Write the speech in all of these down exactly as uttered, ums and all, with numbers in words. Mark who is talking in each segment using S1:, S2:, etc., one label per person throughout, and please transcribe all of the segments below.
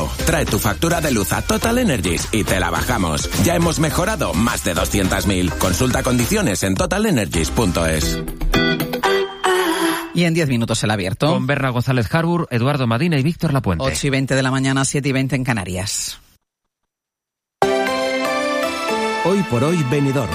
S1: pago. Trae tu factura de luz a Total Energies y te la bajamos. Ya hemos mejorado más de doscientos mil. Consulta condiciones en total energies punto es.
S2: Y en diez minutos el abierto.
S3: Con Berna González Harbour, Eduardo Madina y Víctor Lapuente.
S2: ocho y veinte de la mañana, siete y veinte en Canarias.
S4: Hoy por hoy, Benidorm.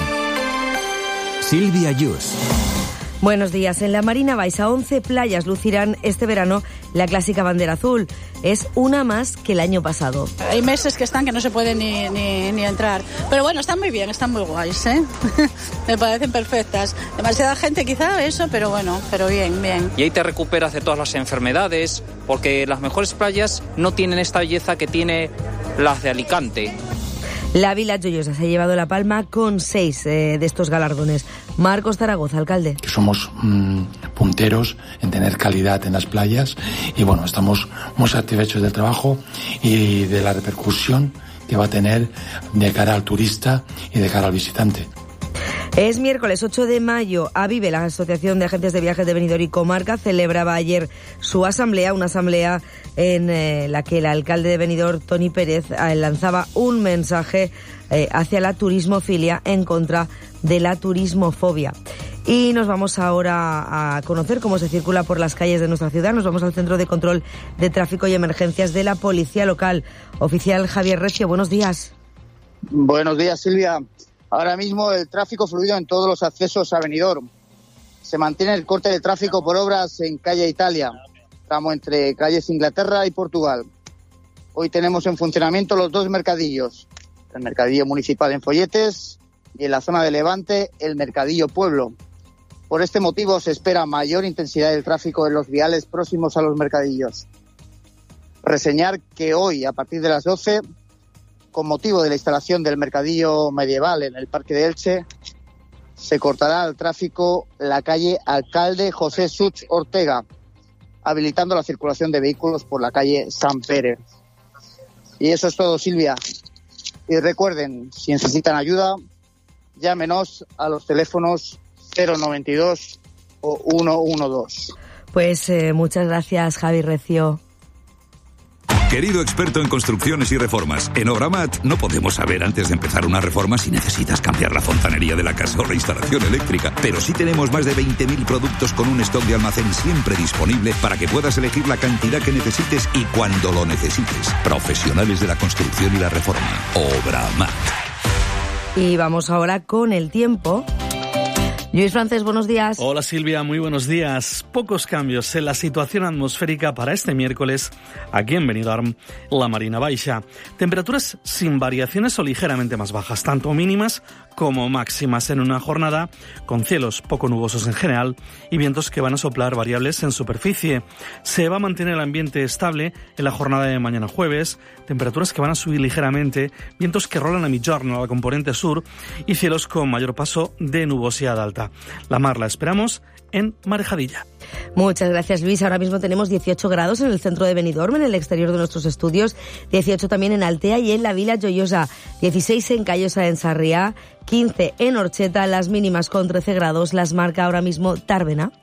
S4: Silvia Yus.
S5: Buenos días. En la Marina Baixa, once playas lucirán este verano la clásica bandera azul. Es una más que el año pasado.
S6: Hay meses que están que no se puede ni, ni, ni entrar. Pero bueno, están muy bien, están muy guays, ¿eh? Me parecen perfectas. Demasiada gente quizá, eso, pero bueno, pero bien, bien.
S7: Y ahí te recuperas de todas las enfermedades, porque las mejores playas no tienen esta belleza que tiene las de Alicante.
S5: La Vila Joyosa se ha llevado la palma con seis eh, de estos galardones. Marcos Zaragoza, alcalde.
S8: Que somos mmm, punteros en tener calidad en las playas y bueno, estamos muy satisfechos del trabajo y de la repercusión que va a tener de cara al turista y de cara al visitante.
S5: Es miércoles ocho de mayo. AVIVE, la Asociación de Agentes de Viajes de Benidorm y Comarca, celebraba ayer su asamblea, una asamblea en eh, la que el alcalde de Benidorm, Toni Pérez, eh, lanzaba un mensaje eh, hacia la turismofilia en contra de la turismofobia. Y nos vamos ahora a conocer cómo se circula por las calles de nuestra ciudad. Nos vamos al Centro de Control de Tráfico y Emergencias de la Policía Local. Oficial Javier Recio, buenos días.
S9: Buenos días, Silvia. Ahora mismo el tráfico fluido en todos los accesos a Benidorm. Se mantiene el corte de tráfico por obras en calle Italia, tramo entre calles Inglaterra y Portugal. Hoy tenemos en funcionamiento los dos mercadillos, el mercadillo municipal en Folletes y en la zona de Levante el mercadillo Pueblo. Por este motivo se espera mayor intensidad del tráfico en los viales próximos a los mercadillos. Reseñar que hoy, a partir de las doce, con motivo de la instalación del mercadillo medieval en el Parque de Elche, se cortará al tráfico la calle Alcalde José Such Ortega, habilitando la circulación de vehículos por la calle San Pérez. Y eso es todo, Silvia. Y recuerden, si necesitan ayuda, llámenos a los teléfonos cero noventa y dos o ciento doce.
S5: Pues eh, muchas gracias, Javi Recio.
S10: Querido experto en construcciones y reformas, en Obramat no podemos saber antes de empezar una reforma si necesitas cambiar la fontanería de la casa o la instalación eléctrica, pero sí tenemos más de veinte mil productos con un stock de almacén siempre disponible para que puedas elegir la cantidad que necesites y cuando lo necesites. Profesionales de la construcción y la reforma. Obramat.
S5: Y vamos ahora con el tiempo. Luis Francés, buenos días.
S11: Hola Silvia, muy buenos días. Pocos cambios en la situación atmosférica para este miércoles aquí en Benidorm, la Marina Baixa. Temperaturas sin variaciones o ligeramente más bajas, tanto mínimas como máximas en una jornada con cielos poco nubosos en general y vientos que van a soplar variables en superficie. Se va a mantener el ambiente estable en la jornada de mañana jueves, temperaturas que van a subir ligeramente, vientos que rolan a migjorn a la componente sur y cielos con mayor paso de nubosidad alta. La mar la esperamos en Marejadilla.
S5: Muchas gracias, Luis. Ahora mismo tenemos dieciocho grados en el centro de Benidorm, en el exterior de nuestros estudios, dieciocho también en Altea y en la Vila Joyosa, dieciséis en Callosa en Sarriá, quince en Orcheta, las mínimas con trece grados, las marca ahora mismo Tàrbena.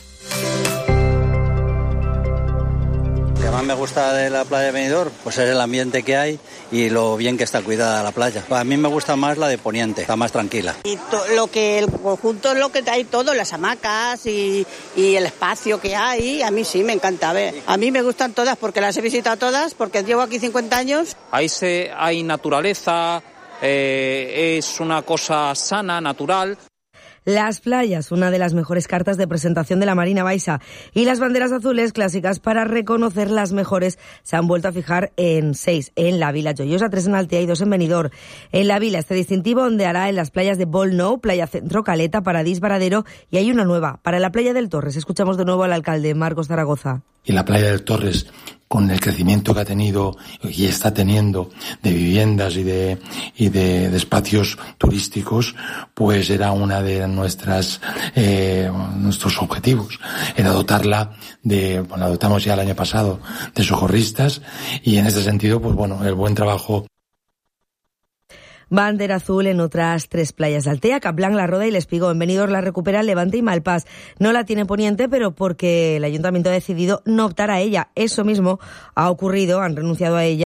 S12: Lo que más me gusta de la playa de Benidorm pues es el ambiente que hay y lo bien que está cuidada la playa. A mí me gusta más la de Poniente, está más tranquila.
S13: Y to, lo que el conjunto, lo que hay todo, las hamacas y, y el espacio que hay, a mí sí me encanta ver. A mí me gustan todas porque las he visitado todas, porque llevo aquí cincuenta años.
S7: Ahí se, hay naturaleza, eh, es una cosa sana, natural.
S5: Las playas, una de las mejores cartas de presentación de la Marina Baixa, y las banderas azules clásicas para reconocer las mejores se han vuelto a fijar en seis, en la Vila Joyosa, tres en Altea y dos en Benidorm. En la Vila este distintivo ondeará en las playas de Bolnou, Playa Centro, Caleta, Paradís, Varadero y hay una nueva para la playa del Torres. Escuchamos de nuevo al alcalde Marcos Zaragoza.
S8: Y la playa del Torres, con el crecimiento que ha tenido y está teniendo de viviendas y de y de, de espacios turísticos, pues era una de nuestras eh, nuestros objetivos, era dotarla de, bueno, la dotamos ya el año pasado de socorristas y en este sentido, pues bueno, el buen trabajo.
S5: Bandera azul en otras tres playas de Altea, Capblanc, La Roda y El Espigó. En Benidorm la recupera Levante y Malpàs. No la tiene Poniente, pero porque el ayuntamiento ha decidido no optar a ella. Eso mismo ha ocurrido, han renunciado a ella